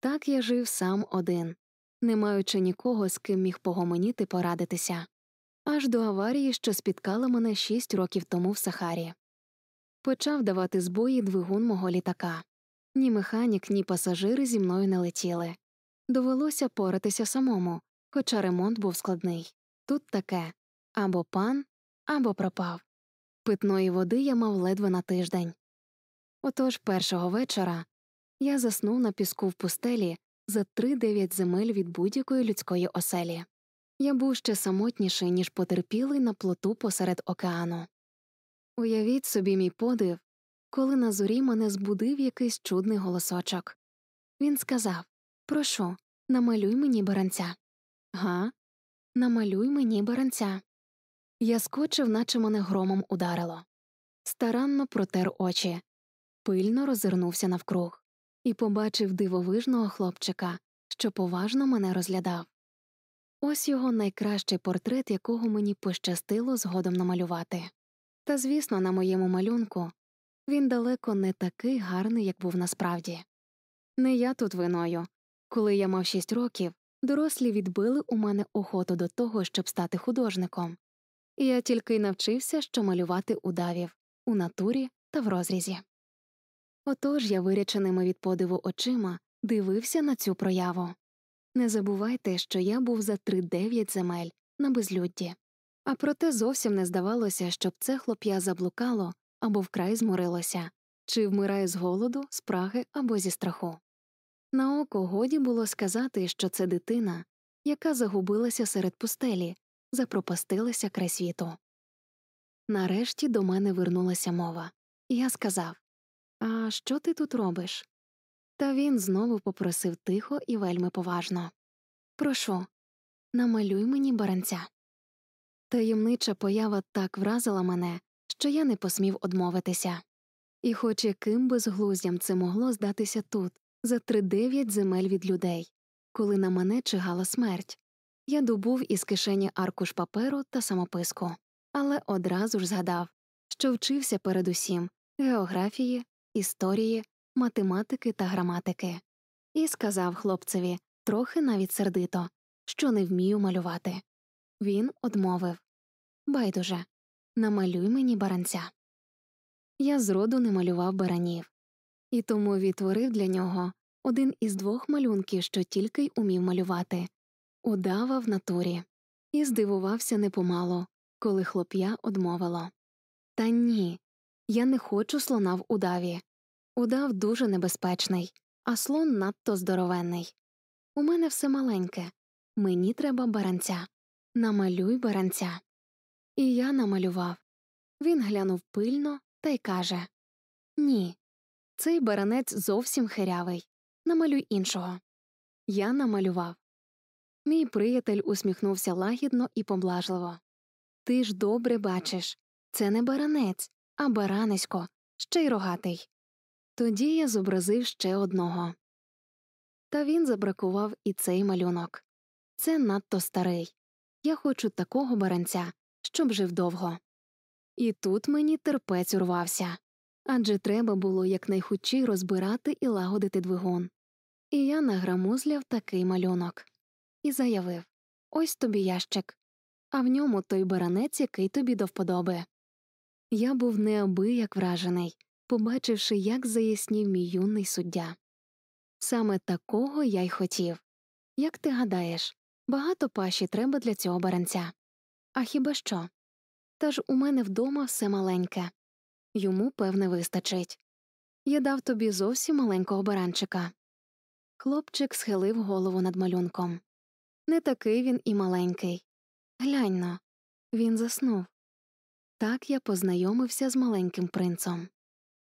Так я жив сам один, не маючи нікого, з ким міг погомоніти порадитися. Аж до аварії, що спіткала мене 6 років тому в Сахарі. Почав давати збої двигун мого літака. Ні механік, ні пасажири зі мною не летіли. Довелося поратися самому, хоча ремонт був складний. Тут таке – або пан, або пропав. Питної води я мав ледве на тиждень. Отож першого вечора я заснув на піску в пустелі за 3-9 земель від будь-якої людської оселі. Я був ще самотніший, ніж потерпілий на плоту посеред океану. Уявіть собі мій подив, коли на зорі мене збудив якийсь чудний голосочок. Він сказав: «Прошу, намалюй мені баранця». «Га? Намалюй мені баранця». Я скочив, наче мене громом ударило. Старанно протер очі, пильно роззирнувся навкруг і побачив дивовижного хлопчика, що поважно мене розглядав. Ось його найкращий портрет, якого мені пощастило згодом намалювати. Та, звісно, на моєму малюнку він далеко не такий гарний, як був насправді. Не я тут виною. Коли я мав 6 років, дорослі відбили у мене охоту до того, щоб стати художником. І я тільки й навчився, що малювати удавів, у натурі та в розрізі. Отож я виряченими від подиву очима дивився на цю прояву. Не забувайте, що я був за 3-9 земель на безлюдді. А проте зовсім не здавалося, щоб це хлоп'я заблукало або вкрай зморилося, чи вмирає з голоду, спраги або зі страху. На око годі було сказати, що це дитина, яка загубилася серед пустелі, запропастилася край світу. Нарешті до мене вернулася мова, і я сказав: «А що ти тут робиш?» Та він знову попросив тихо і вельми поважно: «Прошу, намалюй мені баранця». Таємнича поява так вразила мене, що я не посмів одмовитися. І хоч яким безглуздям це могло здатися тут, за 3-9 земель від людей, коли на мене чигала смерть, я добув із кишені аркуш паперу та самописку, але одразу ж згадав, що вчився передусім географії, історії, математики та граматики. І сказав хлопцеві, трохи навіть сердито, що не вмію малювати. Він одмовив: «Байдуже, намалюй мені баранця». Я зроду не малював баранів, і тому відтворив для нього один із 2 малюнків, що тільки й умів малювати – удава в натурі. І здивувався непомалу, коли хлоп'я одмовило: «Та ні, я не хочу слона в удаві. Удав дуже небезпечний, а слон надто здоровенний. У мене все маленьке, мені треба баранця. Намалюй баранця». І я намалював. Він глянув пильно та й каже: «Ні, цей баранець зовсім хирявий. Намалюй іншого». Я намалював. Мій приятель усміхнувся лагідно і поблажливо: «Ти ж добре бачиш, це не баранець, а баранисько, ще й рогатий». Тоді я зобразив ще одного. Та він забракував і цей малюнок. Це надто старий. Я хочу такого баранця, щоб жив довго. І тут мені терпець урвався. Адже треба було якнайхутчій розбирати і лагодити двигун. І я награмузляв такий малюнок. І заявив: «Ось тобі ящик, а в ньому той баранець, який тобі до вподоби». Я був неабияк вражений, побачивши, як заяснів мій юний суддя. Саме такого я й хотів. Як ти гадаєш, багато паші треба для цього баранця? А хіба що? Та ж у мене вдома все маленьке. Йому, певне, вистачить. Я дав тобі зовсім маленького баранчика». Хлопчик схилив голову над малюнком. Не такий він і маленький. Глянь-но, він заснув. Так я познайомився з маленьким принцом.